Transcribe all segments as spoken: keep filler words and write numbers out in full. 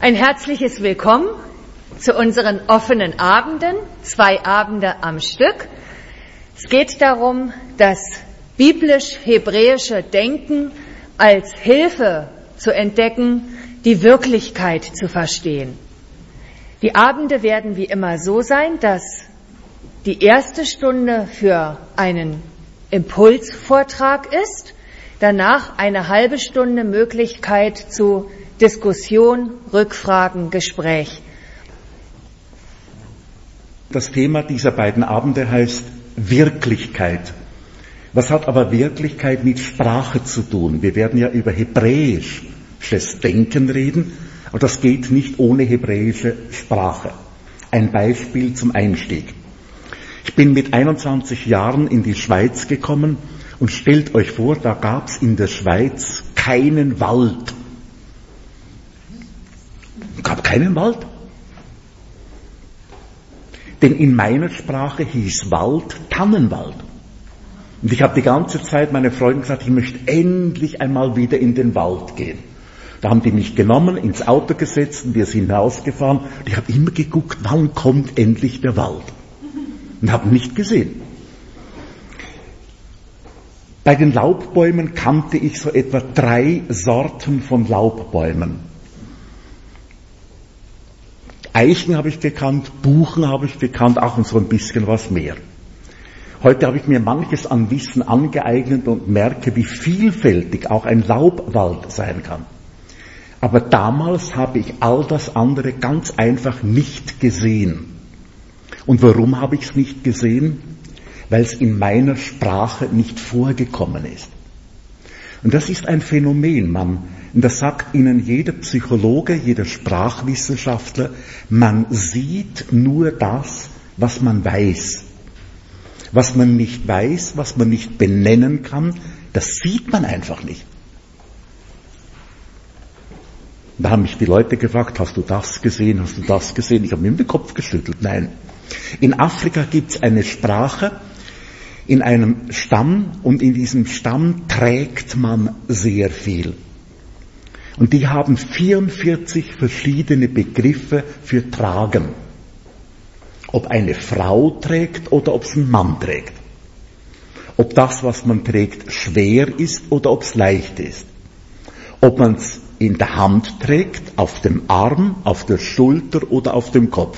Ein herzliches Willkommen zu unseren offenen Abenden, zwei Abende am Stück. Es geht darum, das biblisch-hebräische Denken als Hilfe zu entdecken, die Wirklichkeit zu verstehen. Die Abende werden wie immer so sein, dass die erste Stunde für einen Impulsvortrag ist, danach eine halbe Stunde Möglichkeit zu Diskussion, Rückfragen, Gespräch. Das Thema dieser beiden Abende heißt Wirklichkeit. Was hat aber Wirklichkeit mit Sprache zu tun? Wir werden ja über hebräisches Denken reden, aber das geht nicht ohne hebräische Sprache. Ein Beispiel zum Einstieg. Ich bin mit einundzwanzig Jahren in die Schweiz gekommen und stellt euch vor, da gab es in der Schweiz keinen Wald. Es gab keinen Wald. Denn in meiner Sprache hieß Wald Tannenwald. Und ich habe die ganze Zeit meine Freunde gesagt, ich möchte endlich einmal wieder in den Wald gehen. Da haben die mich genommen, ins Auto gesetzt und wir sind rausgefahren. Und ich habe immer geguckt, wann kommt endlich der Wald? Und habe ihn nicht gesehen. Bei den Laubbäumen kannte ich so etwa drei Sorten von Laubbäumen. Eichen habe ich gekannt, Buchen habe ich gekannt, auch so ein bisschen was mehr. Heute habe ich mir manches an Wissen angeeignet und merke, wie vielfältig auch ein Laubwald sein kann. Aber damals habe ich all das andere ganz einfach nicht gesehen. Und warum habe ich es nicht gesehen? Weil es in meiner Sprache nicht vorgekommen ist. Und das ist ein Phänomen, man, und das sagt Ihnen jeder Psychologe, jeder Sprachwissenschaftler, man sieht nur das, was man weiß. Was man nicht weiß, was man nicht benennen kann, das sieht man einfach nicht. Da haben mich die Leute gefragt, hast du das gesehen, hast du das gesehen? Ich habe mir den Kopf geschüttelt, nein. In Afrika gibt es eine Sprache, in einem Stamm, und in diesem Stamm trägt man sehr viel. Und die haben vierundvierzig verschiedene Begriffe für tragen. Ob eine Frau trägt oder ob es ein Mann trägt. Ob das, was man trägt, schwer ist oder ob es leicht ist. Ob man es in der Hand trägt, auf dem Arm, auf der Schulter oder auf dem Kopf.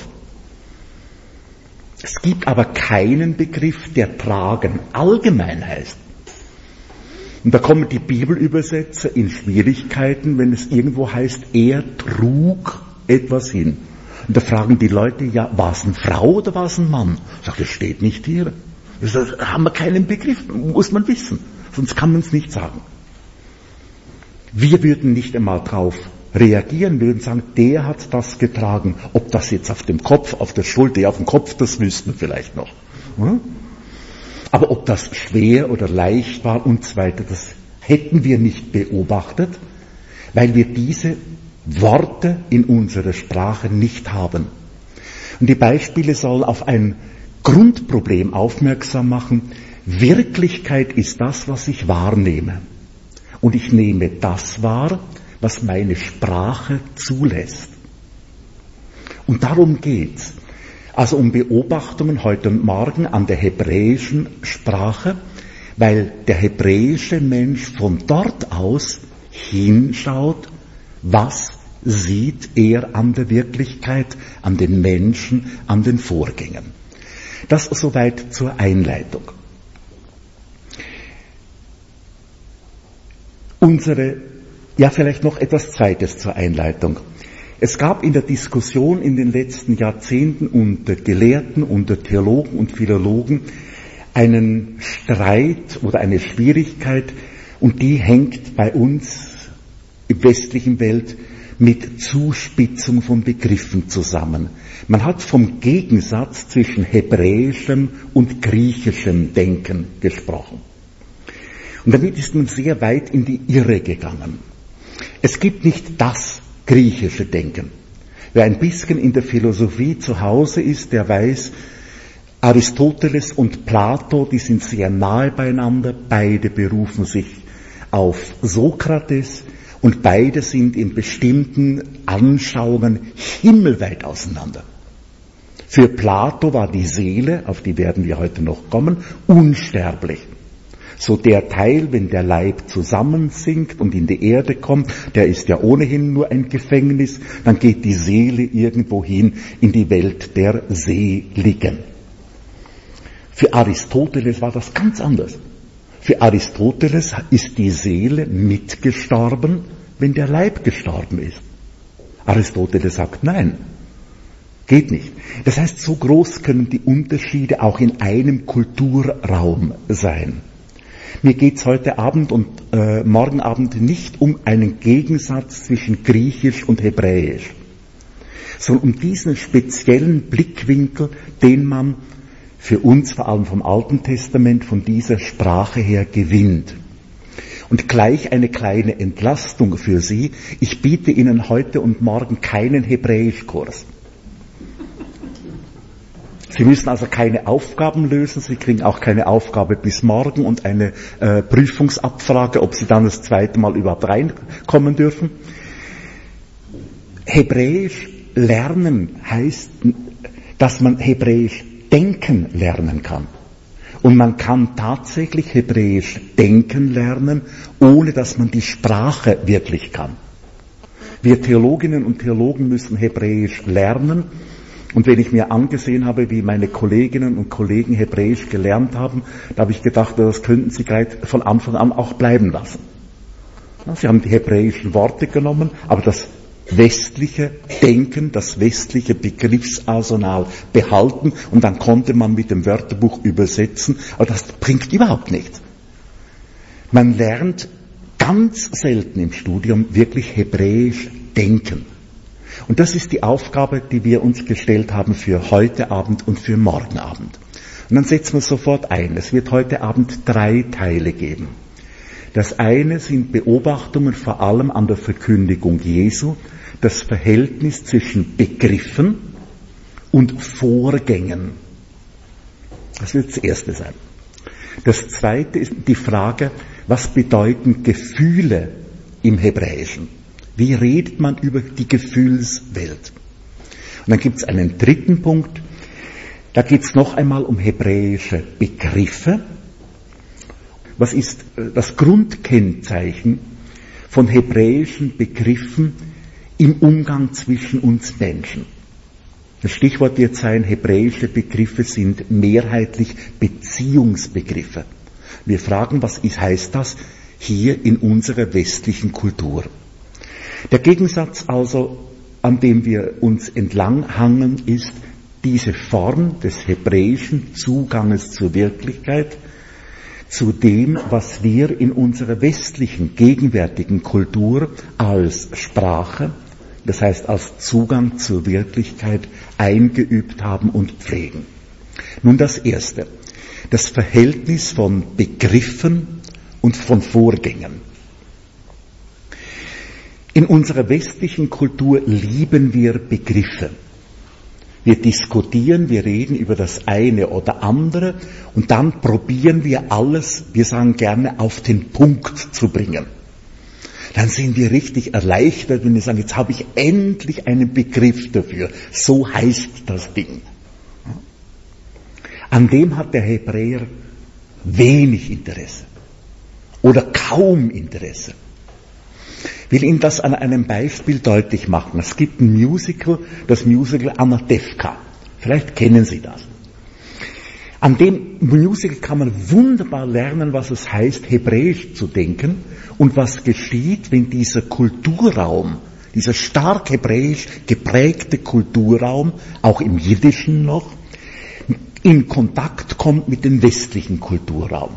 Es gibt aber keinen Begriff, der tragen allgemein heißt. Und da kommen die Bibelübersetzer in Schwierigkeiten, wenn es irgendwo heißt, er trug etwas hin. Und da fragen die Leute, ja, war es eine Frau oder war es ein Mann? Ich sage, das steht nicht hier. Das haben wir keinen Begriff, muss man wissen. Sonst kann man es nicht sagen. Wir würden nicht einmal drauf reagieren, wir würden sagen, der hat das getragen. Ob das jetzt auf dem Kopf, auf der Schulter, ja, auf dem Kopf, das wüssten wir vielleicht noch. Hm? Aber ob das schwer oder leicht war und so weiter, das hätten wir nicht beobachtet, weil wir diese Worte in unserer Sprache nicht haben. Und die Beispiele sollen auf ein Grundproblem aufmerksam machen. Wirklichkeit ist das, was ich wahrnehme. Und ich nehme das wahr, was meine Sprache zulässt. Und darum geht's. Also um Beobachtungen heute und morgen an der hebräischen Sprache, weil der hebräische Mensch von dort aus hinschaut, was sieht er an der Wirklichkeit, an den Menschen, an den Vorgängen. Das soweit zur Einleitung. Unsere, ja vielleicht noch etwas Zweites zur Einleitung. Es gab in der Diskussion in den letzten Jahrzehnten unter Gelehrten, unter Theologen und Philologen einen Streit oder eine Schwierigkeit, und die hängt bei uns in der westlichen Welt mit Zuspitzung von Begriffen zusammen. Man hat vom Gegensatz zwischen hebräischem und griechischem Denken gesprochen. Und damit ist man sehr weit in die Irre gegangen. Es gibt nicht das griechische Denken. Wer ein bisschen in der Philosophie zu Hause ist, der weiß, Aristoteles und Plato, die sind sehr nahe beieinander, beide berufen sich auf Sokrates, Und beide sind in bestimmten Anschauungen himmelweit auseinander. Für Plato war die Seele, auf die werden wir heute noch kommen, unsterblich. So der Teil, wenn der Leib zusammensinkt und in die Erde kommt, der ist ja ohnehin nur ein Gefängnis, dann geht die Seele irgendwo hin in die Welt der Seligen. Für Aristoteles war das ganz anders. Für Aristoteles ist die Seele mitgestorben, wenn der Leib gestorben ist. Aristoteles sagt nein, geht nicht. Das heißt, so groß können die Unterschiede auch in einem Kulturraum sein. Mir geht's heute Abend und äh, morgen Abend nicht um einen Gegensatz zwischen Griechisch und Hebräisch, sondern um diesen speziellen Blickwinkel, den man für uns vor allem vom Alten Testament von dieser Sprache her gewinnt. Und gleich eine kleine Entlastung für Sie. Ich biete Ihnen heute und morgen keinen Hebräischkurs. Sie müssen also keine Aufgaben lösen, Sie kriegen auch keine Aufgabe bis morgen und eine äh, Prüfungsabfrage, ob Sie dann das zweite Mal überhaupt reinkommen dürfen. Hebräisch lernen heißt, dass man Hebräisch denken lernen kann. Und man kann tatsächlich Hebräisch denken lernen, ohne dass man die Sprache wirklich kann. Wir Theologinnen und Theologen müssen Hebräisch lernen. Und wenn ich mir angesehen habe, wie meine Kolleginnen und Kollegen Hebräisch gelernt haben, da habe ich gedacht, das könnten sie gleich von Anfang an auch bleiben lassen. Sie haben die hebräischen Worte genommen, aber das westliche Denken, das westliche Begriffsarsenal behalten und dann konnte man mit dem Wörterbuch übersetzen, aber das bringt überhaupt nichts. Man lernt ganz selten im Studium wirklich Hebräisch denken. Und das ist die Aufgabe, die wir uns gestellt haben für heute Abend und für morgen Abend. Und dann setzen wir sofort ein. Es wird heute Abend drei Teile geben. Das eine sind Beobachtungen vor allem an der Verkündigung Jesu, das Verhältnis zwischen Begriffen und Vorgängen. Das wird das erste sein. Das zweite ist die Frage, was bedeuten Gefühle im Hebräischen? Wie redet man über die Gefühlswelt? Und dann gibt es einen dritten Punkt, da geht es noch einmal um hebräische Begriffe. Was ist das Grundkennzeichen von hebräischen Begriffen im Umgang zwischen uns Menschen? Das Stichwort wird sein, hebräische Begriffe sind mehrheitlich Beziehungsbegriffe. Wir fragen, was ist, heißt das hier in unserer westlichen Kultur? Der Gegensatz also, an dem wir uns entlanghangen, ist diese Form des hebräischen Zuganges zur Wirklichkeit, zu dem, was wir in unserer westlichen, gegenwärtigen Kultur als Sprache, das heißt als Zugang zur Wirklichkeit eingeübt haben und pflegen. Nun das Erste, das Verhältnis von Begriffen und von Vorgängen. In unserer westlichen Kultur lieben wir Begriffe. Wir diskutieren, wir reden über das eine oder andere und dann probieren wir alles, wir sagen gerne, auf den Punkt zu bringen. Dann sind wir richtig erleichtert, wenn wir sagen, jetzt habe ich endlich einen Begriff dafür. So heißt das Ding. An dem hat der Hebräer wenig Interesse oder kaum Interesse. Ich will Ihnen das an einem Beispiel deutlich machen. Es gibt ein Musical, das Musical Anatevka. Vielleicht kennen Sie das. An dem Musical kann man wunderbar lernen, was es heißt, Hebräisch zu denken und was geschieht, wenn dieser Kulturraum, dieser stark hebräisch geprägte Kulturraum, auch im Jiddischen noch, in Kontakt kommt mit dem westlichen Kulturraum.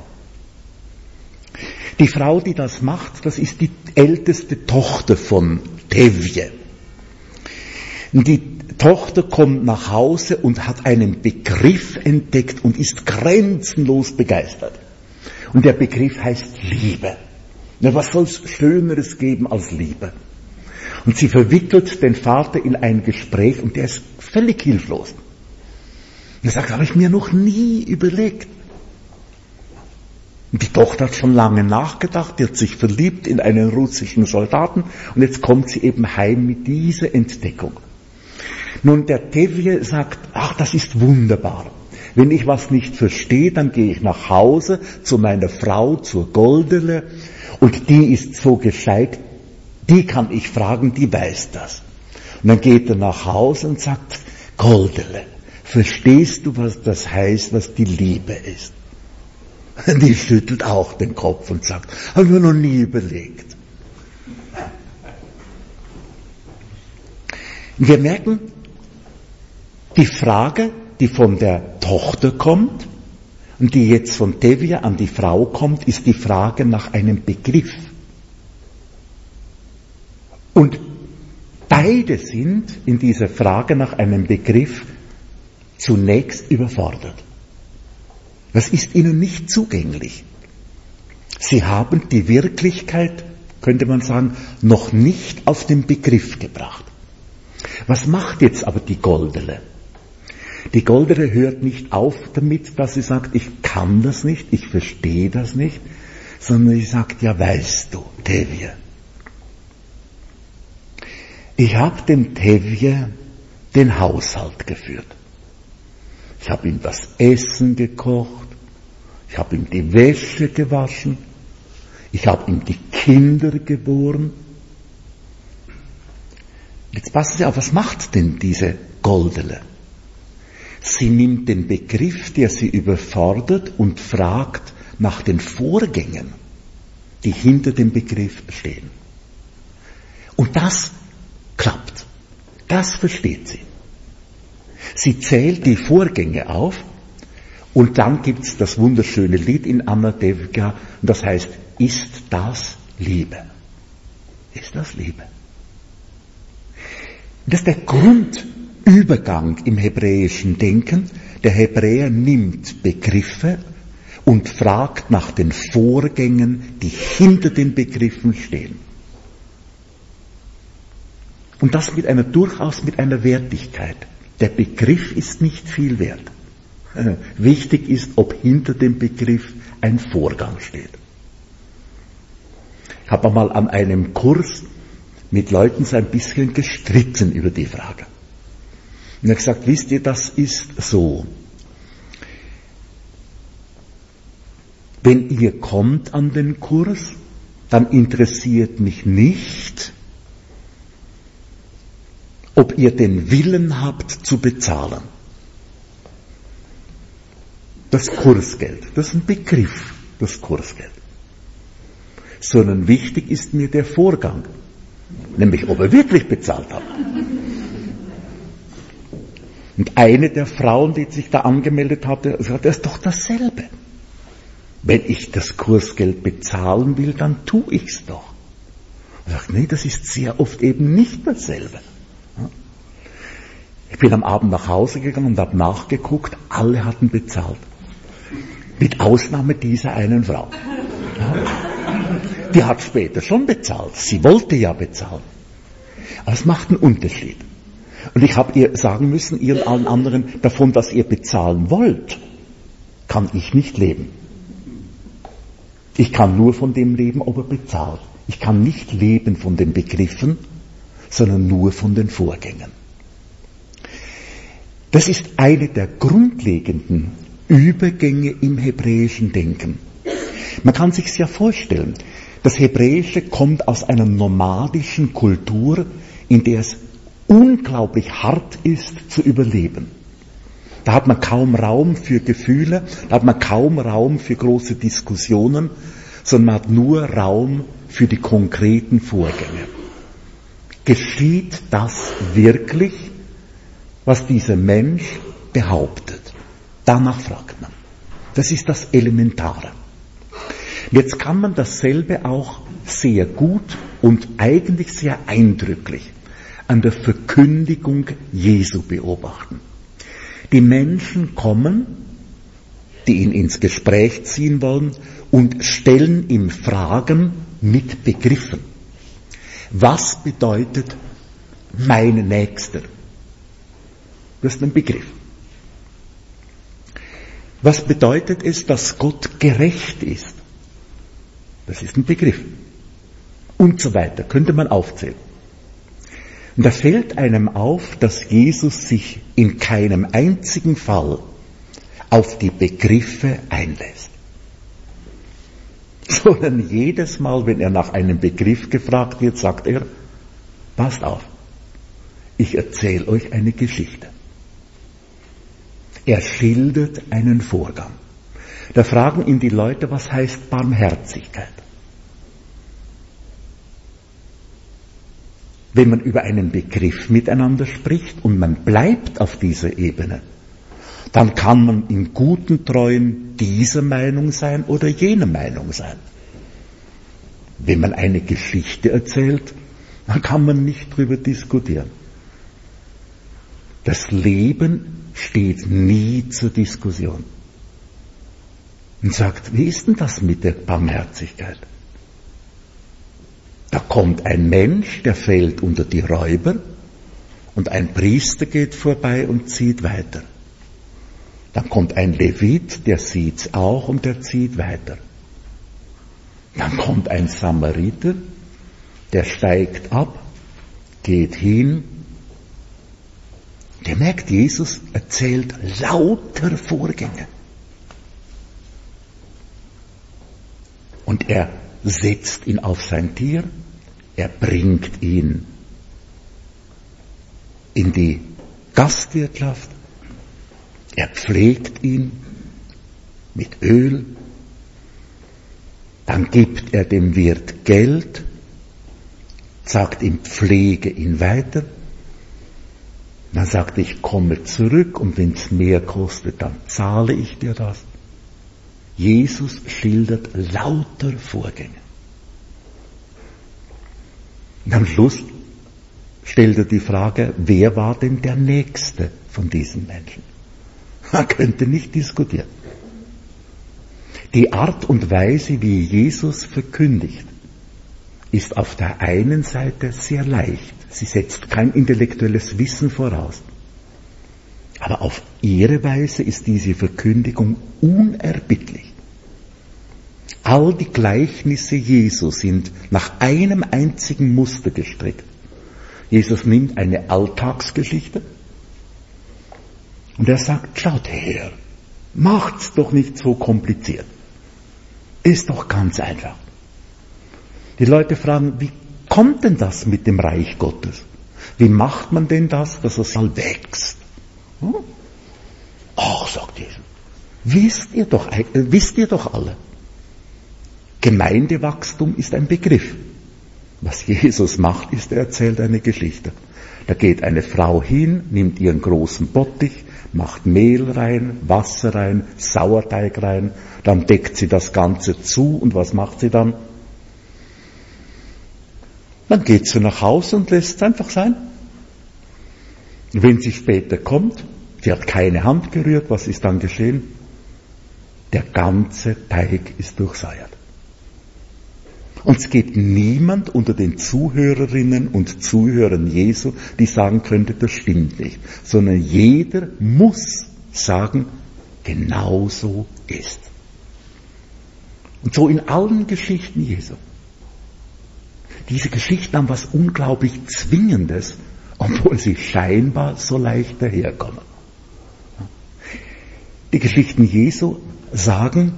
Die Frau, die das macht, das ist die älteste Tochter von Tevje. Die Tochter kommt nach Hause und hat einen Begriff entdeckt und ist grenzenlos begeistert. Und der Begriff heißt Liebe. Na, was soll es Schöneres geben als Liebe? Und sie verwickelt den Vater in ein Gespräch und der ist völlig hilflos. Und er sagt, habe ich mir noch nie überlegt. Und die Tochter hat schon lange nachgedacht, die hat sich verliebt in einen russischen Soldaten und jetzt kommt sie eben heim mit dieser Entdeckung. Nun, der Tevje sagt, ach, das ist wunderbar. Wenn ich was nicht verstehe, dann gehe ich nach Hause zu meiner Frau, zur Goldele, und die ist so gescheit, die kann ich fragen, die weiß das. Und dann geht er nach Hause und sagt, Goldele, verstehst du, was das heißt, was die Liebe ist? Die schüttelt auch den Kopf und sagt, haben wir noch nie überlegt. Wir merken, die Frage, die von der Tochter kommt und die jetzt von Tevje an die Frau kommt, ist die Frage nach einem Begriff. Und beide sind in dieser Frage nach einem Begriff zunächst überfordert. Das ist ihnen nicht zugänglich. Sie haben die Wirklichkeit, könnte man sagen, noch nicht auf den Begriff gebracht. Was macht jetzt aber die Goldele? Die Goldele hört nicht auf damit, dass sie sagt, ich kann das nicht, ich verstehe das nicht, sondern sie sagt, ja weißt du, Tevje, ich habe dem Tevje den Haushalt geführt. Ich habe ihm das Essen gekocht, ich habe ihm die Wäsche gewaschen, ich habe ihm die Kinder geboren. Jetzt passen Sie auf, was macht denn diese Goldele? Sie nimmt den Begriff, der sie überfordert, und fragt nach den Vorgängen, die hinter dem Begriff stehen. Und das klappt. Das versteht sie. Sie zählt die Vorgänge auf und dann gibt's das wunderschöne Lied in Anna Devka, und das heißt, ist das Liebe? Ist das Liebe? Das ist der Grundübergang im hebräischen Denken. Der Hebräer nimmt Begriffe und fragt nach den Vorgängen, die hinter den Begriffen stehen. Und das mit einer, durchaus mit einer Wertigkeit. Der Begriff ist nicht viel wert. Äh, wichtig ist, ob hinter dem Begriff ein Vorgang steht. Ich habe einmal an einem Kurs mit Leuten so ein bisschen gestritten über die Frage. Und er hat gesagt, wisst ihr, das ist so. Wenn ihr kommt an den Kurs, dann interessiert mich nicht, ob ihr den Willen habt zu bezahlen. Das Kursgeld, das ist ein Begriff, das Kursgeld. Sondern wichtig ist mir der Vorgang, nämlich ob er wirklich bezahlt hat. Und eine der Frauen, die sich da angemeldet hatte, sagte, das ist doch dasselbe. Wenn ich das Kursgeld bezahlen will, dann tue ich's doch. Und sagt, nee, das ist sehr oft eben nicht dasselbe. Ich bin am Abend nach Hause gegangen und habe nachgeguckt, alle hatten bezahlt. Mit Ausnahme dieser einen Frau. Die hat später schon bezahlt. Sie wollte ja bezahlen. Aber es macht einen Unterschied. Und ich habe ihr sagen müssen, ihr und allen anderen, davon, dass ihr bezahlen wollt, kann ich nicht leben. Ich kann nur von dem leben, ob er bezahlt. Ich kann nicht leben von den Begriffen, sondern nur von den Vorgängen. Das ist eine der grundlegenden Übergänge im hebräischen Denken. Man kann sich's ja vorstellen. Das Hebräische kommt aus einer nomadischen Kultur, in der es unglaublich hart ist zu überleben. Da hat man kaum Raum für Gefühle, da hat man kaum Raum für große Diskussionen, sondern man hat nur Raum für die konkreten Vorgänge. Geschieht das wirklich, was dieser Mensch behauptet? Danach fragt man. Das ist das Elementare. Jetzt kann man dasselbe auch sehr gut und eigentlich sehr eindrücklich an der Verkündigung Jesu beobachten. Die Menschen kommen, die ihn ins Gespräch ziehen wollen, und stellen ihm Fragen mit Begriffen. Was bedeutet mein Nächster? Das ist ein Begriff. Was bedeutet es, dass Gott gerecht ist? Das ist ein Begriff. Und so weiter, könnte man aufzählen. Und da fällt einem auf, dass Jesus sich in keinem einzigen Fall auf die Begriffe einlässt. Sondern jedes Mal, wenn er nach einem Begriff gefragt wird, sagt er, passt auf, ich erzähle euch eine Geschichte. Er schildert einen Vorgang. Da fragen ihn die Leute, was heißt Barmherzigkeit? Wenn man über einen Begriff miteinander spricht und man bleibt auf dieser Ebene, dann kann man in guten Treuen dieser Meinung sein oder jener Meinung sein. Wenn man eine Geschichte erzählt, dann kann man nicht drüber diskutieren. Das Leben steht nie zur Diskussion. Und sagt, wie ist denn das mit der Barmherzigkeit? Da kommt ein Mensch, der fällt unter die Räuber und ein Priester geht vorbei und zieht weiter. Dann kommt ein Levit, der sieht's auch und der zieht weiter. Dann kommt ein Samariter, der steigt ab, geht hin. Der merkt, Jesus erzählt lauter Vorgänge. Und er setzt ihn auf sein Tier, er bringt ihn in die Gastwirtschaft, er pflegt ihn mit Öl, dann gibt er dem Wirt Geld, sagt ihm, pflege ihn weiter, dann sagt er, ich komme zurück und wenn es mehr kostet, dann zahle ich dir das. Jesus schildert lauter Vorgänge. Und am Schluss stellt er die Frage, wer war denn der Nächste von diesen Menschen? Man könnte nicht diskutieren. Die Art und Weise, wie Jesus verkündigt, ist auf der einen Seite sehr leicht. Sie setzt kein intellektuelles Wissen voraus. Aber auf ihre Weise ist diese Verkündigung unerbittlich. All die Gleichnisse Jesu sind nach einem einzigen Muster gestrickt. Jesus nimmt eine Alltagsgeschichte und er sagt, schaut her, macht's doch nicht so kompliziert. Ist doch ganz einfach. Die Leute fragen, wie kommt denn das mit dem Reich Gottes? Wie macht man denn das, dass es mal wächst? Hm? Ach, sagt Jesus, wisst ihr doch, äh, wisst ihr doch alle. Gemeindewachstum ist ein Begriff. Was Jesus macht, ist, er erzählt eine Geschichte. Da geht eine Frau hin, nimmt ihren großen Bottich, macht Mehl rein, Wasser rein, Sauerteig rein, dann deckt sie das Ganze zu und was macht sie dann? Dann geht sie nach Hause und lässt es einfach sein. Wenn sie später kommt, sie hat keine Hand gerührt, was ist dann geschehen? Der ganze Teig ist durchsäuert. Und es gibt niemand unter den Zuhörerinnen und Zuhörern Jesu, die sagen könnte, das stimmt nicht. Sondern jeder muss sagen, genau so ist. Und so in allen Geschichten Jesu. Diese Geschichten haben was unglaublich Zwingendes, obwohl sie scheinbar so leicht daherkommen. Die Geschichten Jesu sagen,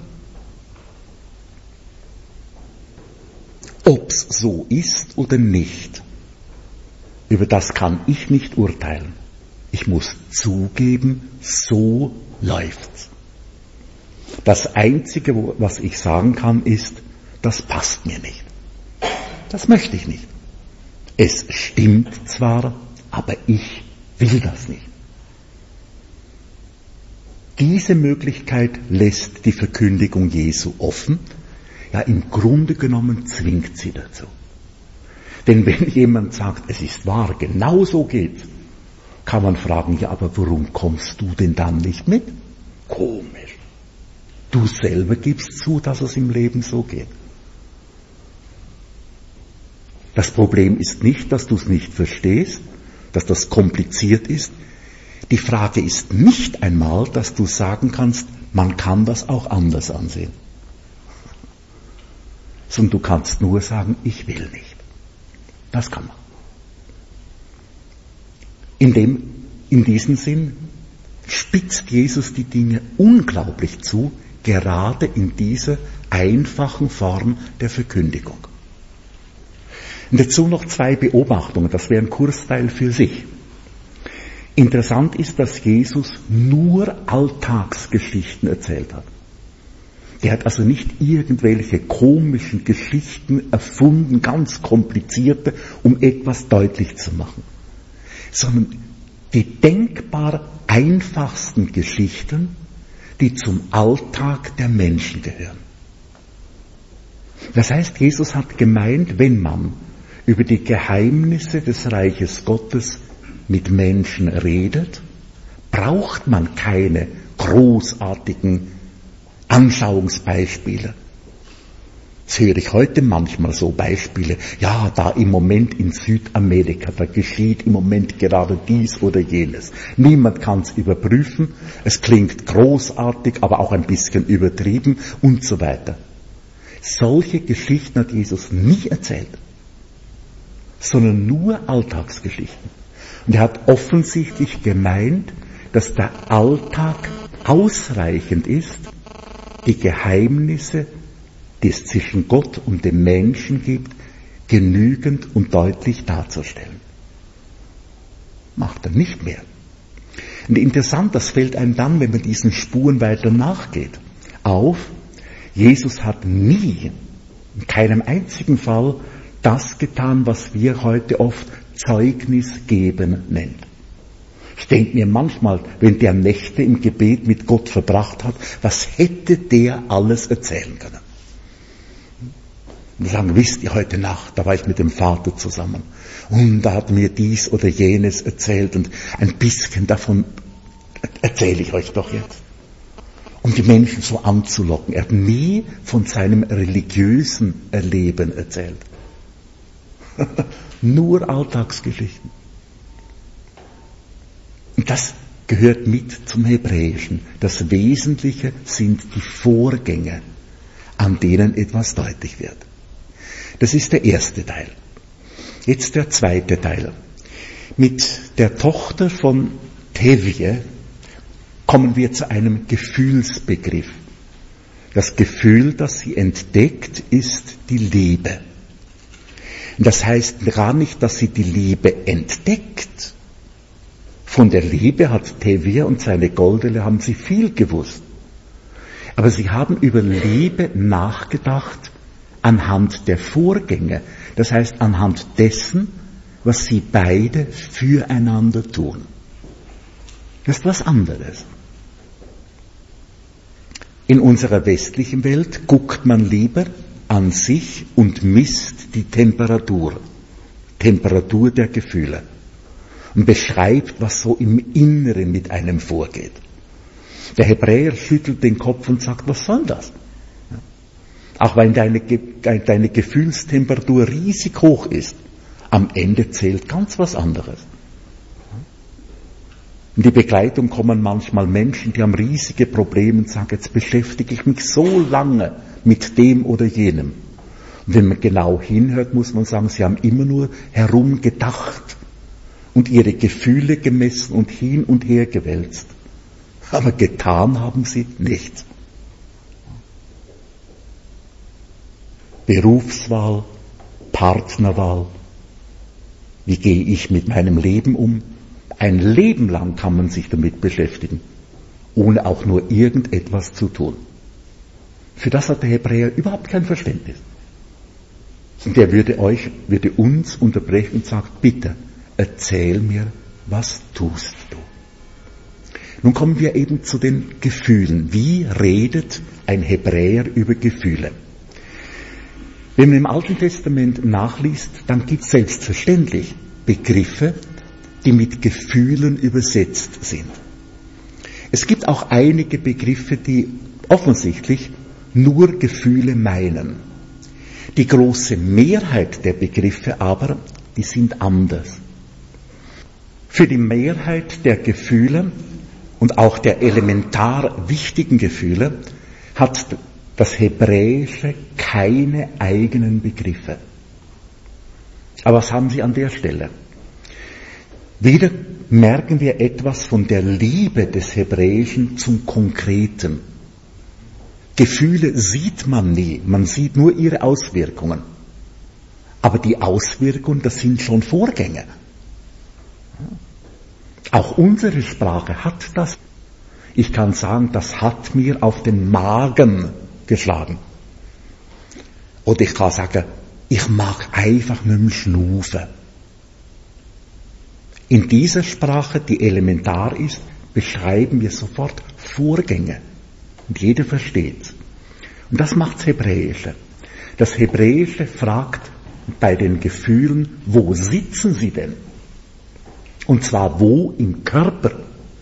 ob's so ist oder nicht, über das kann ich nicht urteilen. Ich muss zugeben, so läuft's. Das Einzige, was ich sagen kann, ist, das passt mir nicht. Das möchte ich nicht. Es stimmt zwar, aber ich will das nicht. Diese Möglichkeit lässt die Verkündigung Jesu offen. Ja, im Grunde genommen zwingt sie dazu. Denn wenn jemand sagt, es ist wahr, genau so geht's, kann man fragen, ja, aber warum kommst du denn dann nicht mit? Komisch. Du selber gibst zu, dass es im Leben so geht. Das Problem ist nicht, dass du es nicht verstehst, dass das kompliziert ist. Die Frage ist nicht einmal, dass du sagen kannst, man kann das auch anders ansehen. sondern du kannst nur sagen, ich will nicht. Das kann man. In dem, in diesem Sinn spitzt Jesus die Dinge unglaublich zu, gerade in dieser einfachen Form der Verkündigung. Und dazu noch zwei Beobachtungen, das wäre ein Kursteil für sich. Interessant ist, dass Jesus nur Alltagsgeschichten erzählt hat. Der hat also nicht irgendwelche komischen Geschichten erfunden, ganz komplizierte, um etwas deutlich zu machen, sondern die denkbar einfachsten Geschichten, die zum Alltag der Menschen gehören. Das heißt, Jesus hat gemeint, wenn man über die Geheimnisse des Reiches Gottes mit Menschen redet, braucht man keine großartigen Anschauungsbeispiele. Das höre ich heute manchmal so Beispiele. Ja, da im Moment in Südamerika, da geschieht im Moment gerade dies oder jenes. Niemand kann es überprüfen. Es klingt großartig, aber auch ein bisschen übertrieben und so weiter. Solche Geschichten hat Jesus nie erzählt, sondern nur Alltagsgeschichten. Und er hat offensichtlich gemeint, dass der Alltag ausreichend ist, die Geheimnisse, die es zwischen Gott und dem Menschen gibt, genügend und deutlich darzustellen. Macht er nicht mehr. Und interessant, das fällt einem dann, wenn man diesen Spuren weiter nachgeht, auf, Jesus hat nie, in keinem einzigen Fall, das getan, was wir heute oft Zeugnis geben nennen. Ich denke mir manchmal, wenn der Nächte im Gebet mit Gott verbracht hat, was hätte der alles erzählen können? Und sagen, wisst ihr, heute Nacht, da war ich mit dem Vater zusammen und da hat mir dies oder jenes erzählt und ein bisschen davon erzähle ich euch doch jetzt. Um die Menschen so anzulocken. Er hat nie von seinem religiösen Erleben erzählt. Nur Alltagsgeschichten. Und das gehört mit zum Hebräischen. Das Wesentliche sind die Vorgänge, an denen etwas deutlich wird. Das ist der erste Teil. Jetzt der zweite Teil. Mit der Tochter von Tevje kommen wir zu einem Gefühlsbegriff. Das Gefühl, das sie entdeckt, ist die Liebe. Das heißt gar nicht, dass sie die Liebe entdeckt. Von der Liebe hat Tevje und seine Goldele haben sie viel gewusst. Aber sie haben über Liebe nachgedacht anhand der Vorgänge. Das heißt anhand dessen, was sie beide füreinander tun. Das ist was anderes. In unserer westlichen Welt guckt man lieber an sich und misst die Temperatur, Temperatur der Gefühle und beschreibt, was so im Inneren mit einem vorgeht. Der Hebräer schüttelt den Kopf und sagt, was soll das? Auch wenn deine, deine Gefühlstemperatur riesig hoch ist, am Ende zählt ganz was anderes. In die Begleitung kommen manchmal Menschen, die haben riesige Probleme und sagen, jetzt beschäftige ich mich so lange mit dem oder jenem. Und wenn man genau hinhört, muss man sagen, sie haben immer nur herumgedacht und ihre Gefühle gemessen und hin und her gewälzt. Aber getan haben sie nichts. Berufswahl, Partnerwahl, wie gehe ich mit meinem Leben um? Ein Leben lang kann man sich damit beschäftigen, ohne auch nur irgendetwas zu tun. Für das hat der Hebräer überhaupt kein Verständnis. Und der würde euch, würde uns unterbrechen und sagt, bitte, erzähl mir, was tust du? Nun kommen wir eben zu den Gefühlen. Wie redet ein Hebräer über Gefühle? Wenn man im Alten Testament nachliest, dann gibt es selbstverständlich Begriffe, die mit Gefühlen übersetzt sind. Es gibt auch einige Begriffe, die offensichtlich nur Gefühle meinen. Die große Mehrheit der Begriffe aber, die sind anders. Für die Mehrheit der Gefühle und auch der elementar wichtigen Gefühle hat das Hebräische keine eigenen Begriffe. Aber was haben Sie an der Stelle? Wieder merken wir etwas von der Liebe des Hebräischen zum Konkreten. Gefühle sieht man nie, man sieht nur ihre Auswirkungen. Aber die Auswirkungen, das sind schon Vorgänge. Auch unsere Sprache hat das. Ich kann sagen, das hat mir auf den Magen geschlagen. Oder ich kann sagen, ich mag einfach nicht mehr schnaufen. In dieser Sprache, die elementar ist, beschreiben wir sofort Vorgänge. Und jeder versteht's. Und das macht's Hebräische. Das Hebräische fragt bei den Gefühlen, wo sitzen sie denn? Und zwar wo im Körper.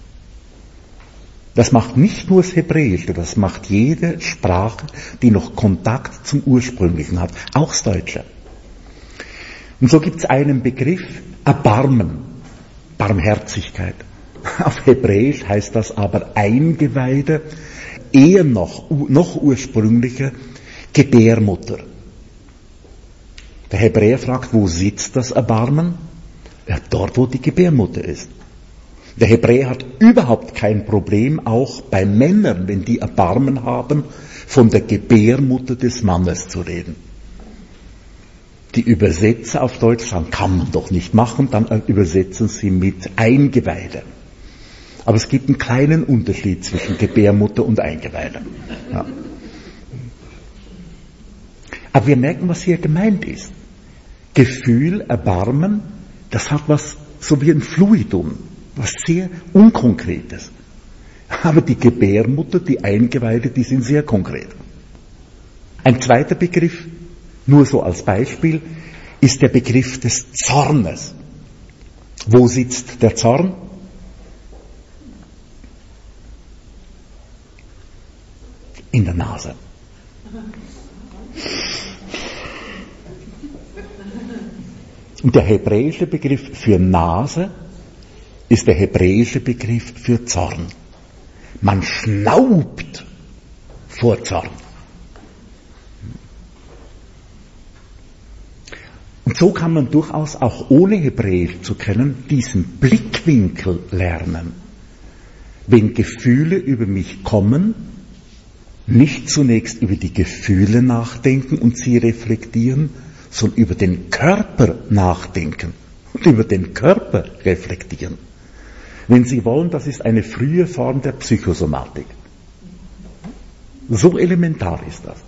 Das macht nicht nur das Hebräische, das macht jede Sprache, die noch Kontakt zum Ursprünglichen hat, auch das Deutsche. Und so gibt es einen Begriff, Erbarmen, Barmherzigkeit. Auf Hebräisch heißt das aber Eingeweide, eher noch, noch ursprünglicher, Gebärmutter. Der Hebräer fragt, wo sitzt das Erbarmen? Ja, dort, wo die Gebärmutter ist. Der Hebräer hat überhaupt kein Problem, auch bei Männern, wenn die Erbarmen haben, von der Gebärmutter des Mannes zu reden. Die Übersetzer auf Deutsch sagen, kann man doch nicht machen, dann übersetzen sie mit Eingeweide. Aber es gibt einen kleinen Unterschied zwischen Gebärmutter und Eingeweide. Ja. Aber wir merken, was hier gemeint ist. Gefühl, Erbarmen, das hat was, so wie ein Fluidum, was sehr Unkonkretes. Aber die Gebärmutter, die Eingeweide, die sind sehr konkret. Ein zweiter Begriff, nur so als Beispiel, ist der Begriff des Zornes. Wo sitzt der Zorn? In der Nase. Und der hebräische Begriff für Nase ist der hebräische Begriff für Zorn. Man schnaubt vor Zorn. Und so kann man durchaus auch ohne Hebräisch zu kennen, diesen Blickwinkel lernen. Wenn Gefühle über mich kommen, nicht zunächst über die Gefühle nachdenken und sie reflektieren, sondern über den Körper nachdenken und über den Körper reflektieren. Wenn Sie wollen, das ist eine frühe Form der Psychosomatik. So elementar ist das.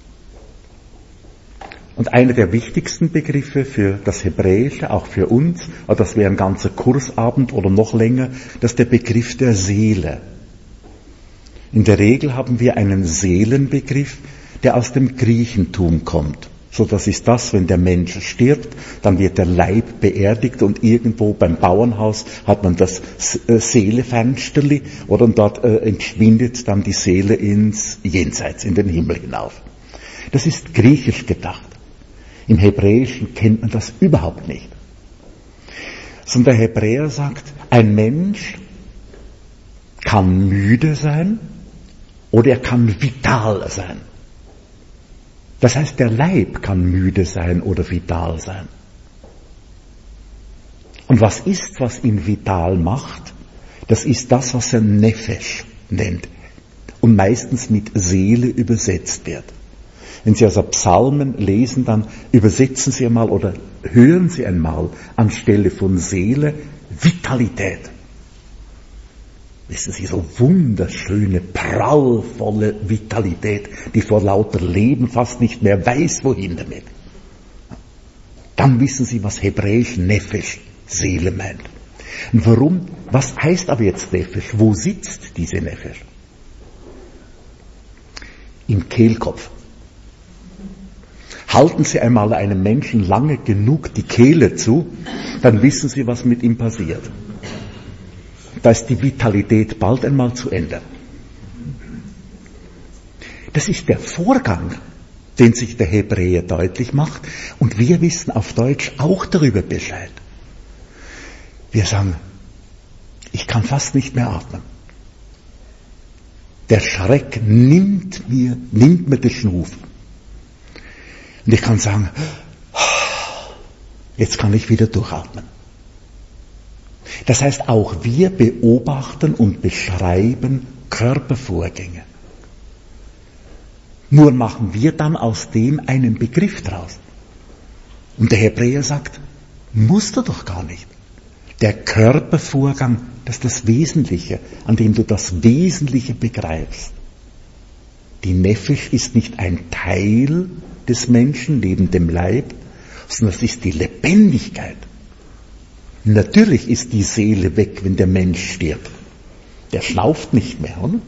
Und einer der wichtigsten Begriffe für das Hebräische, auch für uns, aber das wäre ein ganzer Kursabend oder noch länger, das ist der Begriff der Seele. In der Regel haben wir einen Seelenbegriff, der aus dem Griechentum kommt. So, das ist das, wenn der Mensch stirbt, dann wird der Leib beerdigt und irgendwo beim Bauernhaus hat man das Seelefensterli oder und dort äh, entschwindet dann die Seele ins Jenseits, in den Himmel hinauf. Das ist griechisch gedacht. Im Hebräischen kennt man das überhaupt nicht. Sondern der Hebräer sagt, ein Mensch kann müde sein oder er kann vital sein. Das heißt, der Leib kann müde sein oder vital sein. Und was ist, was ihn vital macht? Das ist das, was er Nefesh nennt und meistens mit Seele übersetzt wird. Wenn Sie also Psalmen lesen, dann übersetzen Sie einmal oder hören Sie einmal anstelle von Seele Vitalität. Wissen Sie, so wunderschöne, prallvolle Vitalität, die vor lauter Leben fast nicht mehr weiß, wohin damit. Dann wissen Sie, was Hebräisch Nefesh, Seele meint. Und warum? Was heißt aber jetzt Nefesh? Wo sitzt diese Nefesh? Im Kehlkopf. Halten Sie einmal einem Menschen lange genug die Kehle zu, dann wissen Sie, was mit ihm passiert. Da ist die Vitalität bald einmal zu Ende. Das ist der Vorgang, den sich der Hebräer deutlich macht. Und wir wissen auf Deutsch auch darüber Bescheid. Wir sagen, ich kann fast nicht mehr atmen. Der Schreck nimmt mir, nimmt mir den Schnuf. Und ich kann sagen, jetzt kann ich wieder durchatmen. Das heißt, auch wir beobachten und beschreiben Körpervorgänge. Nur machen wir dann aus dem einen Begriff draus. Und der Hebräer sagt, musst du doch gar nicht. Der Körpervorgang, das ist das Wesentliche, an dem du das Wesentliche begreifst. Die Nephesh ist nicht ein Teil des Menschen neben dem Leib, sondern es ist die Lebendigkeit. Natürlich ist die Seele weg, wenn der Mensch stirbt. Der schnauft nicht mehr, oder?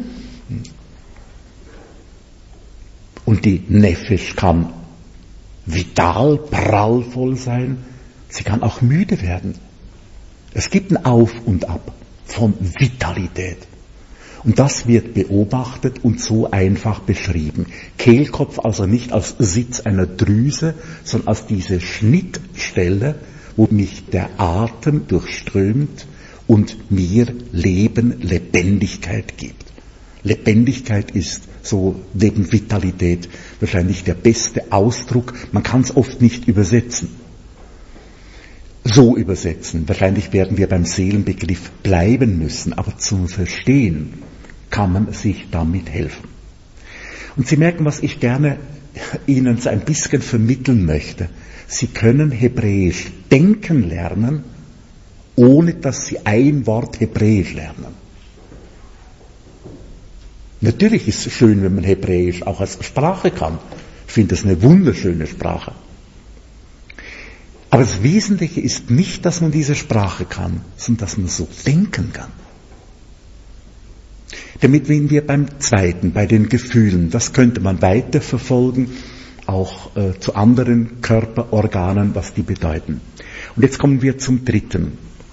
Und die Nephesh kann vital, prallvoll sein. Sie kann auch müde werden. Es gibt ein Auf und Ab von Vitalität. Und das wird beobachtet und so einfach beschrieben. Kehlkopf also nicht als Sitz einer Drüse, sondern als diese Schnittstelle, wo mich der Atem durchströmt und mir Leben, Lebendigkeit gibt. Lebendigkeit ist so neben Vitalität wahrscheinlich der beste Ausdruck. Man kann es oft nicht übersetzen. So übersetzen. Wahrscheinlich werden wir beim Seelenbegriff bleiben müssen, aber zum Verstehen kann man sich damit helfen. Und Sie merken, was ich gerne Ihnen so ein bisschen vermitteln möchte. Sie können Hebräisch denken lernen, ohne dass Sie ein Wort Hebräisch lernen. Natürlich ist es schön, wenn man Hebräisch auch als Sprache kann. Ich finde es eine wunderschöne Sprache. Aber das Wesentliche ist nicht, dass man diese Sprache kann, sondern dass man so denken kann. Damit sind wir beim zweiten, bei den Gefühlen. Das könnte man weiterverfolgen, auch äh, zu anderen Körperorganen, was die bedeuten. Und jetzt kommen wir zum dritten.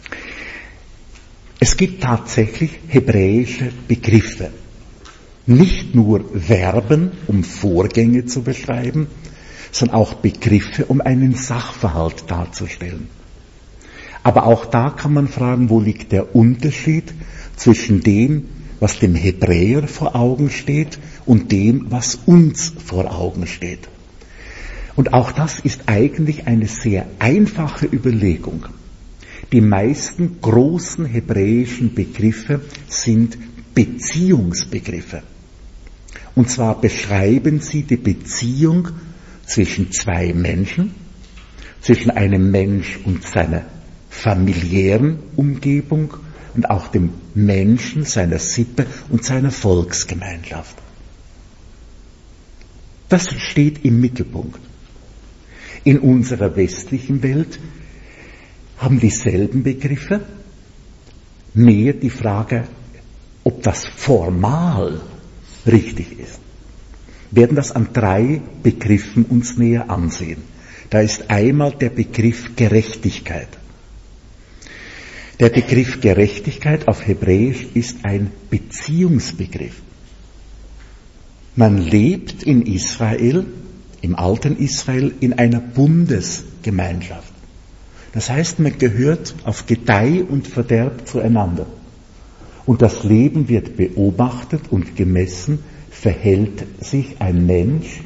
Es gibt tatsächlich hebräische Begriffe. Nicht nur Verben, um Vorgänge zu beschreiben, sondern auch Begriffe, um einen Sachverhalt darzustellen. Aber auch da kann man fragen, wo liegt der Unterschied zwischen dem, was dem Hebräer vor Augen steht, und dem, was uns vor Augen steht. Und auch das ist eigentlich eine sehr einfache Überlegung. Die meisten großen hebräischen Begriffe sind Beziehungsbegriffe. Und zwar beschreiben sie die Beziehung zwischen zwei Menschen, zwischen einem Mensch und seiner familiären Umgebung und auch dem Menschen, seiner Sippe und seiner Volksgemeinschaft. Das steht im Mittelpunkt. In unserer westlichen Welt haben dieselben Begriffe mehr die Frage, ob das formal richtig ist. Wir werden das an drei Begriffen uns näher ansehen. Da ist einmal der Begriff Gerechtigkeit. Der Begriff Gerechtigkeit auf Hebräisch ist ein Beziehungsbegriff. Man lebt in Israel, im alten Israel, in einer Bundesgemeinschaft. Das heißt, man gehört auf Gedeih und Verderb zueinander. Und das Leben wird beobachtet und gemessen, verhält sich ein Mensch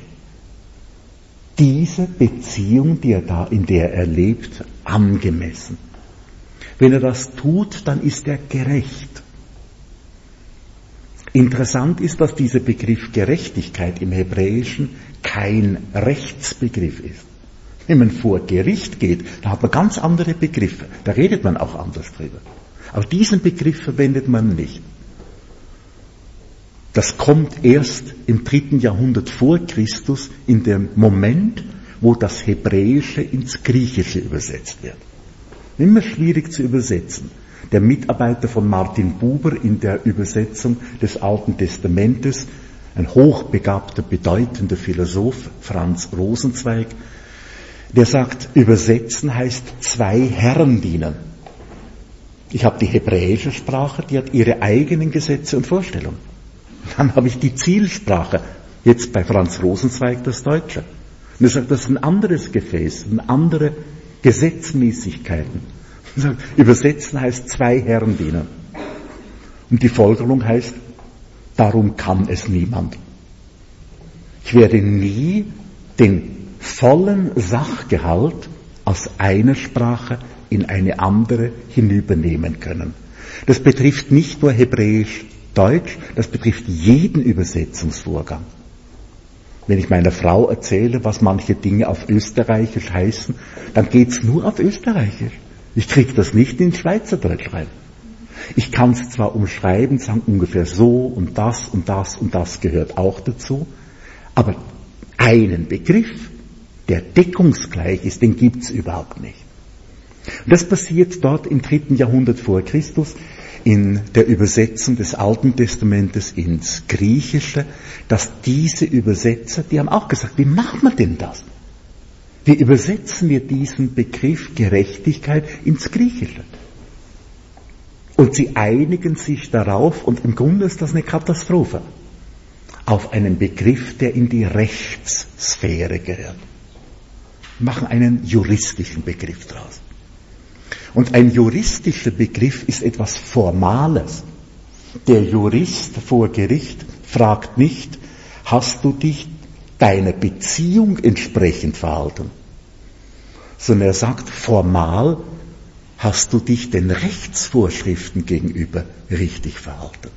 diese Beziehung, die er da, in der er lebt, angemessen. Wenn er das tut, dann ist er gerecht. Interessant ist, dass dieser Begriff Gerechtigkeit im Hebräischen kein Rechtsbegriff ist. Wenn man vor Gericht geht, da hat man ganz andere Begriffe. Da redet man auch anders drüber. Aber diesen Begriff verwendet man nicht. Das kommt erst im dritten Jahrhundert vor Christus in dem Moment, wo das Hebräische ins Griechische übersetzt wird. Immer schwierig zu übersetzen. Der Mitarbeiter von Martin Buber in der Übersetzung des Alten Testamentes, ein hochbegabter, bedeutender Philosoph, Franz Rosenzweig, der sagt, übersetzen heißt zwei Herren dienen. Ich habe die hebräische Sprache, die hat ihre eigenen Gesetze und Vorstellungen. Dann habe ich die Zielsprache, jetzt bei Franz Rosenzweig das Deutsche. Und er sagt, das ist ein anderes Gefäß, eine andere Gesetzmäßigkeiten. Er sagt, übersetzen heißt zwei Herren dienen. Und die Folgerung heißt, Darum kann es niemand. Ich werde nie den vollen Sachgehalt aus einer Sprache in eine andere hinübernehmen können. Das betrifft nicht nur Hebräisch-Deutsch, das betrifft jeden Übersetzungsvorgang. Wenn ich meiner Frau erzähle, was manche Dinge auf Österreichisch heißen, dann geht's nur auf Österreichisch. Ich kriege das nicht in Schweizerdeutsch rein. Ich kann es zwar umschreiben, sagen ungefähr so und das und das und das gehört auch dazu, aber einen Begriff, der deckungsgleich ist, den gibt's überhaupt nicht. Und das passiert dort im dritten Jahrhundert vor Christus in der Übersetzung des Alten Testamentes ins Griechische, dass diese Übersetzer, die haben auch gesagt, wie machen wir denn das? Wie übersetzen wir diesen Begriff Gerechtigkeit ins Griechische? Und sie einigen sich darauf, und im Grunde ist das eine Katastrophe, auf einen Begriff, der in die Rechtssphäre gehört. Wir machen einen juristischen Begriff draus. Und ein juristischer Begriff ist etwas Formales. Der Jurist vor Gericht fragt nicht, hast du dich deiner Beziehung entsprechend verhalten? Sondern er sagt, formal hast du dich den Rechtsvorschriften gegenüber richtig verhalten.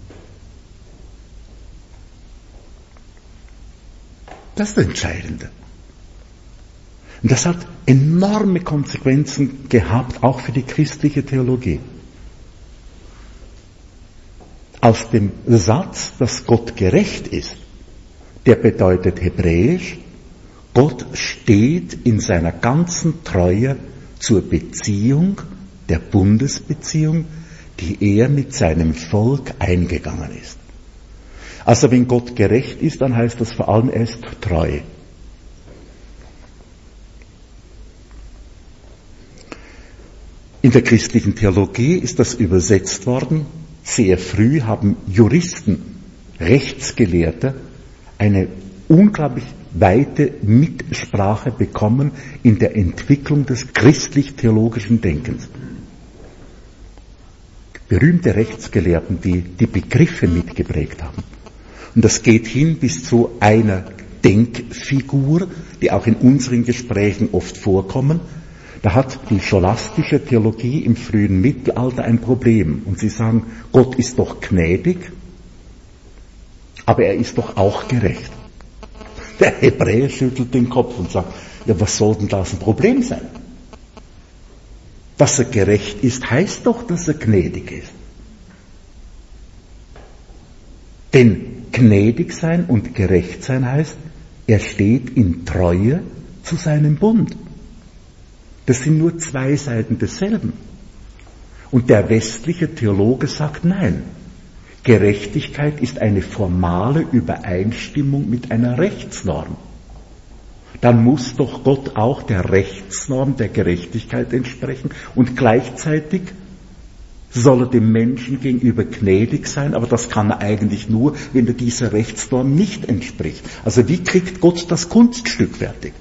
Das ist das Entscheidende. Und das hat enorme Konsequenzen gehabt, auch für die christliche Theologie. Aus dem Satz, dass Gott gerecht ist, der bedeutet hebräisch, Gott steht in seiner ganzen Treue zur Beziehung, der Bundesbeziehung, die er mit seinem Volk eingegangen ist. Also wenn Gott gerecht ist, dann heißt das vor allem, er ist treu. In der christlichen Theologie ist das übersetzt worden. Sehr früh haben Juristen, Rechtsgelehrte eine unglaublich weite Mitsprache bekommen in der Entwicklung des christlich-theologischen Denkens. Berühmte Rechtsgelehrten, die die Begriffe mitgeprägt haben. Und das geht hin bis zu einer Denkfigur, die auch in unseren Gesprächen oft vorkommen. Da hat die scholastische Theologie im frühen Mittelalter ein Problem. Und sie sagen, Gott ist doch gnädig, aber er ist doch auch gerecht. Der Hebräer schüttelt den Kopf und sagt, ja, was soll denn das ein Problem sein? Dass er gerecht ist, heißt doch, dass er gnädig ist. Denn gnädig sein und gerecht sein heißt, er steht in Treue zu seinem Bund. Das sind nur zwei Seiten desselben. Und der westliche Theologe sagt nein. Gerechtigkeit ist eine formale Übereinstimmung mit einer Rechtsnorm. Dann muss doch Gott auch der Rechtsnorm der Gerechtigkeit entsprechen und gleichzeitig soll er dem Menschen gegenüber gnädig sein, aber das kann er eigentlich nur, wenn er dieser Rechtsnorm nicht entspricht. Also wie kriegt Gott das Kunststück fertig?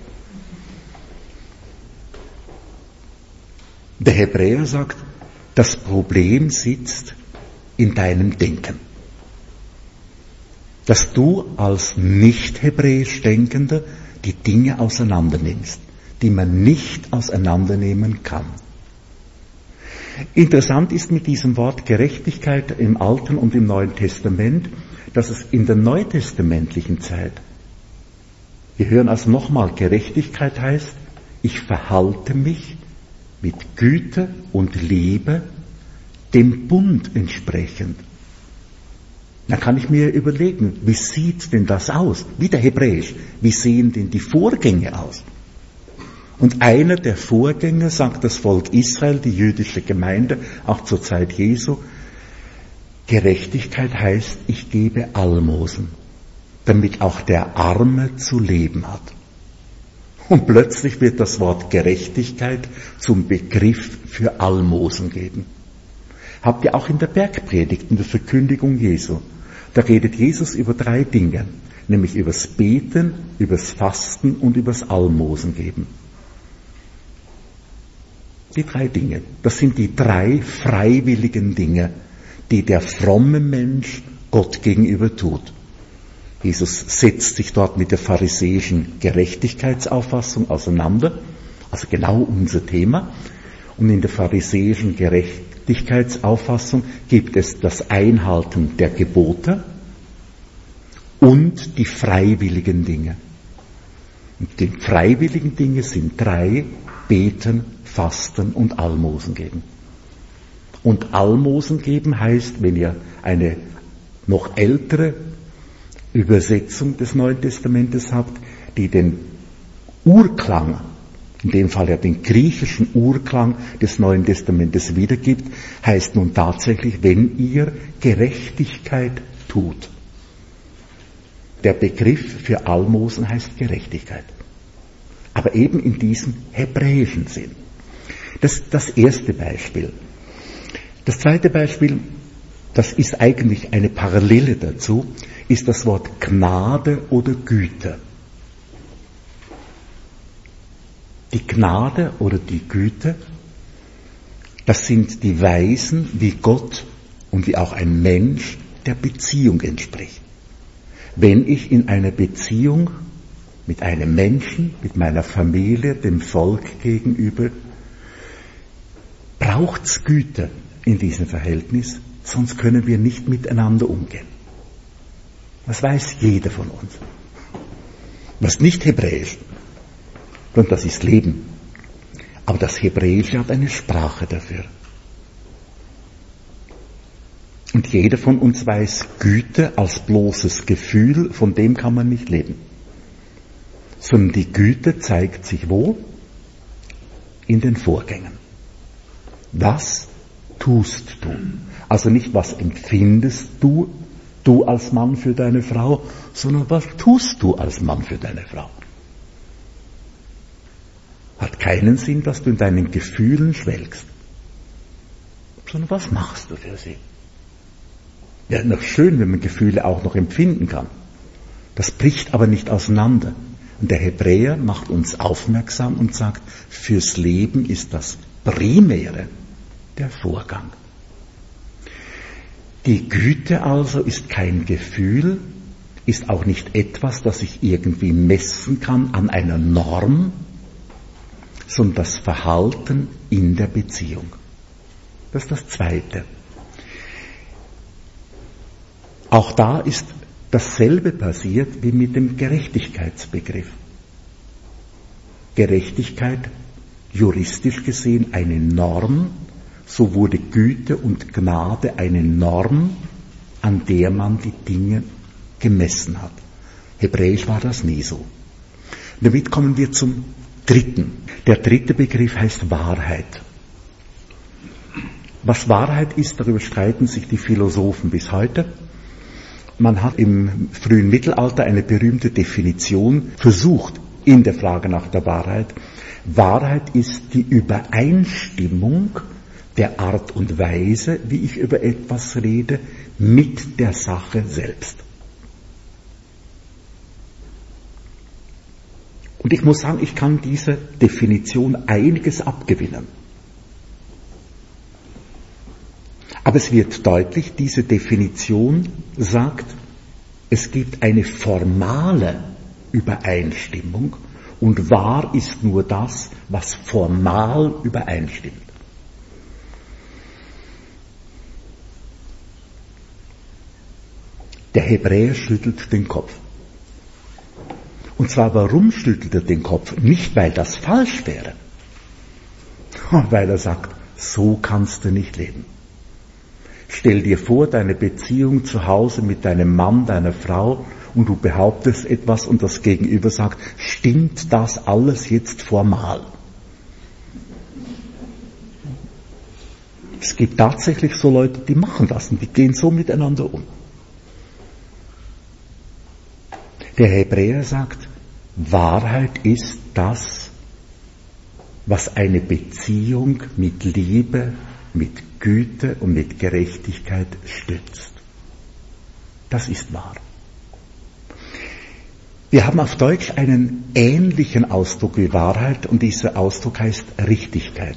Der Hebräer sagt, das Problem sitzt in deinem Denken. Dass du als nicht hebräisch Denkender die Dinge auseinandernimmst, die man nicht auseinandernehmen kann. Interessant ist mit diesem Wort Gerechtigkeit im Alten und im Neuen Testament, dass es in der neutestamentlichen Zeit, wir hören also nochmal, Gerechtigkeit heißt, ich verhalte mich mit Güte und Liebe dem Bund entsprechend. Dann kann ich mir überlegen, wie sieht denn das aus? Wieder hebräisch. Wie sehen denn die Vorgänge aus? Und einer der Vorgänge, sagt das Volk Israel, die jüdische Gemeinde, auch zur Zeit Jesu, Gerechtigkeit heißt, ich gebe Almosen, damit auch der Arme zu leben hat. Und plötzlich wird das Wort Gerechtigkeit zum Begriff für Almosen geben. Habt ihr auch in der Bergpredigt, in der Verkündigung Jesu. Da redet Jesus über drei Dinge, nämlich übers Beten, übers Fasten und übers Almosen geben. Die drei Dinge, das sind die drei freiwilligen Dinge, die der fromme Mensch Gott gegenüber tut. Jesus setzt sich dort mit der pharisäischen Gerechtigkeitsauffassung auseinander, also genau unser Thema. Und in der pharisäischen Gerechtigkeitsauffassung gibt es das Einhalten der Gebote und die freiwilligen Dinge. Und die freiwilligen Dinge sind drei: Beten, Fasten und Almosen geben. Und Almosen geben heißt, wenn ihr eine noch ältere Übersetzung des Neuen Testamentes habt, die den Urklang, in dem Fall ja den griechischen Urklang des Neuen Testamentes wiedergibt, heißt nun tatsächlich, wenn ihr Gerechtigkeit tut. Der Begriff für Almosen heißt Gerechtigkeit. Aber eben in diesem hebräischen Sinn. Das ist das erste Beispiel. Das zweite Beispiel, das ist eigentlich eine Parallele dazu, ist das Wort Gnade oder Güte. Die Gnade oder die Güte, das sind die Weisen, wie Gott und wie auch ein Mensch der Beziehung entspricht. Wenn ich in einer Beziehung mit einem Menschen, mit meiner Familie, dem Volk gegenüber, braucht's Güte in diesem Verhältnis, sonst können wir nicht miteinander umgehen. Das weiß jeder von uns. Das ist nicht Hebräisch, und das ist Leben. Aber das Hebräische hat eine Sprache dafür. Und jeder von uns weiß, Güte als bloßes Gefühl, von dem kann man nicht leben. Sondern die Güte zeigt sich wo? In den Vorgängen. Was tust du? Also nicht, was empfindest du, du als Mann für deine Frau, sondern was tust du als Mann für deine Frau? Hat keinen Sinn, dass du in deinen Gefühlen schwelgst, sondern was machst du für sie? Wäre noch schön, wenn man Gefühle auch noch empfinden kann. Das bricht aber nicht auseinander. Und der Hebräer macht uns aufmerksam und sagt, fürs Leben ist das Primäre der Vorgang. Die Güte also ist kein Gefühl, ist auch nicht etwas, das ich irgendwie messen kann an einer Norm, sondern das Verhalten in der Beziehung. Das ist das Zweite. Auch da ist dasselbe passiert wie mit dem Gerechtigkeitsbegriff. Gerechtigkeit, juristisch gesehen eine Norm, so wurde Güte und Gnade eine Norm, an der man die Dinge gemessen hat. Hebräisch war das nie so. Damit kommen wir zum dritten. Der dritte Begriff heißt Wahrheit. Was Wahrheit ist, darüber streiten sich die Philosophen bis heute. Man hat im frühen Mittelalter eine berühmte Definition versucht in der Frage nach der Wahrheit. Wahrheit ist die Übereinstimmung der Art und Weise, wie ich über etwas rede, mit der Sache selbst. Und ich muss sagen, ich kann dieser Definition einiges abgewinnen. Aber es wird deutlich, diese Definition sagt, es gibt eine formale Übereinstimmung und wahr ist nur das, was formal übereinstimmt. Der Hebräer schüttelt den Kopf. Und zwar, warum schüttelt er den Kopf? Nicht, weil das falsch wäre, weil er sagt, so kannst du nicht leben. Stell dir vor, deine Beziehung zu Hause mit deinem Mann, deiner Frau, und du behauptest etwas und das Gegenüber sagt, stimmt das alles jetzt formal? Es gibt tatsächlich so Leute, die machen das und die gehen so miteinander um. Der Hebräer sagt, Wahrheit ist das, was eine Beziehung mit Liebe, mit Güte und mit Gerechtigkeit stützt. Das ist wahr. Wir haben auf Deutsch einen ähnlichen Ausdruck wie Wahrheit und dieser Ausdruck heißt Richtigkeit.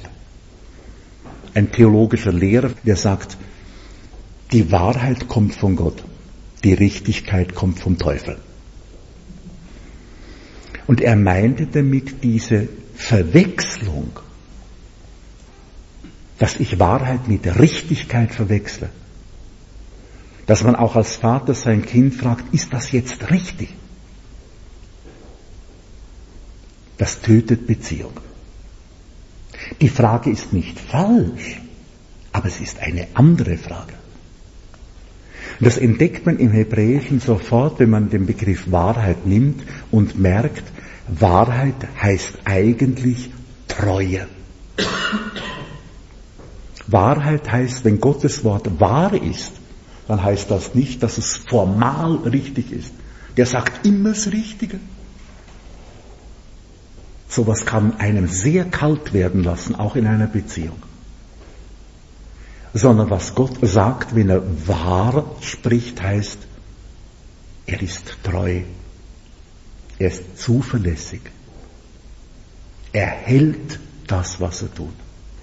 Ein theologischer Lehrer, der sagt, die Wahrheit kommt von Gott. die Richtigkeit kommt vom Teufel. Und er meinte damit diese Verwechslung, dass ich Wahrheit mit Richtigkeit verwechsle. Dass man auch als Vater sein Kind fragt, ist das jetzt richtig? Das tötet Beziehung. Die Frage ist nicht falsch, aber es ist eine andere Frage. Und das entdeckt man im Hebräischen sofort, wenn man den Begriff Wahrheit nimmt und merkt, Wahrheit heißt eigentlich Treue. Wahrheit heißt, wenn Gottes Wort wahr ist, dann heißt das nicht, dass es formal richtig ist. Der sagt immer das Richtige. Sowas kann einem sehr kalt werden lassen, auch in einer Beziehung. Sondern was Gott sagt, wenn er wahr spricht, heißt, er ist treu, er ist zuverlässig, er hält das, was er tut.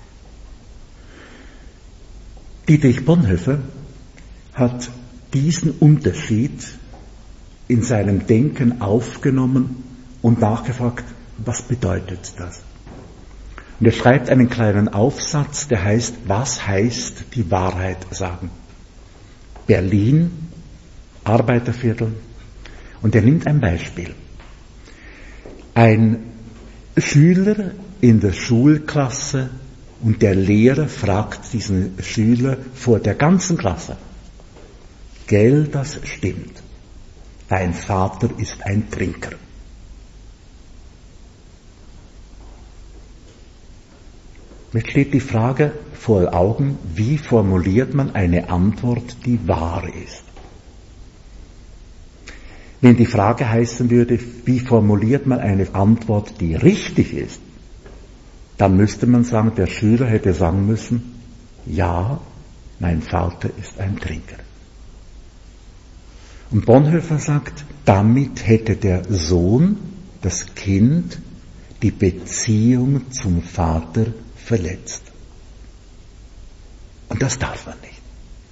Dietrich Bonhoeffer hat diesen Unterschied in seinem Denken aufgenommen und nachgefragt, was bedeutet das? Und er schreibt einen kleinen Aufsatz, der heißt, was heißt die Wahrheit sagen? Berlin, Arbeiterviertel. Und er nimmt ein Beispiel. Ein Schüler in der Schulklasse und der Lehrer fragt diesen Schüler vor der ganzen Klasse, gell, das stimmt, dein Vater ist ein Trinker. Mir steht die Frage vor Augen, wie formuliert man eine Antwort, die wahr ist? Wenn die Frage heißen würde, wie formuliert man eine Antwort, die richtig ist, dann müsste man sagen, der Schüler hätte sagen müssen, ja, mein Vater ist ein Trinker. Und Bonhoeffer sagt, damit hätte der Sohn, das Kind, die Beziehung zum Vater verletzt. Und das darf man nicht.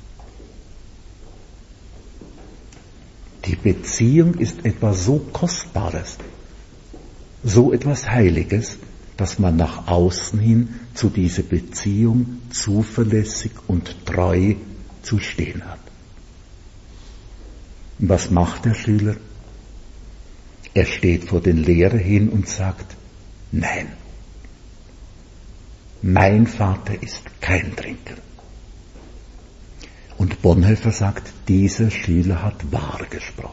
Die Beziehung ist etwas so Kostbares, so etwas Heiliges, dass man nach außen hin zu dieser Beziehung zuverlässig und treu zu stehen hat. Und was macht der Schüler? Er steht vor den Lehrer hin und sagt, nein, mein Vater ist kein Trinker. Und Bonhoeffer sagt, dieser Schüler hat wahr gesprochen.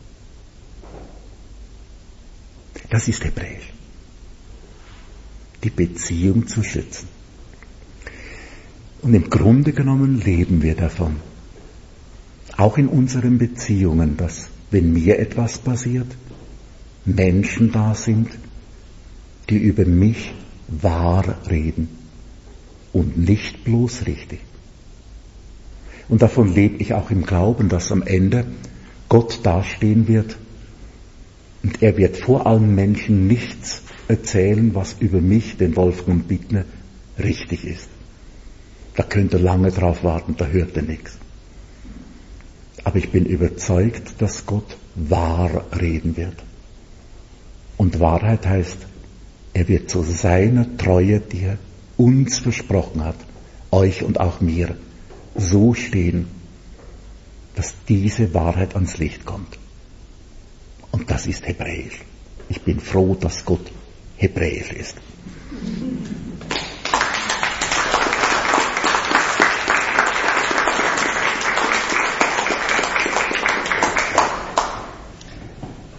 Das ist Hebräisch. Die Beziehung zu schützen. Und im Grunde genommen leben wir davon. Auch in unseren Beziehungen, dass, wenn mir etwas passiert, Menschen da sind, die über mich wahr reden und nicht bloß richtig. Und davon lebe ich auch im Glauben, dass am Ende Gott dastehen wird und er wird vor allen Menschen nichts erzählen, was über mich, den Wolfgang Bittner, richtig ist. Da könnt ihr lange drauf warten, da hört ihr nichts. Aber ich bin überzeugt, dass Gott wahr reden wird. Und Wahrheit heißt, er wird zu seiner Treue, die er uns versprochen hat, euch und auch mir, so stehen, dass diese Wahrheit ans Licht kommt. Und das ist Hebräisch. Ich bin froh, dass Gott Hebräisch ist.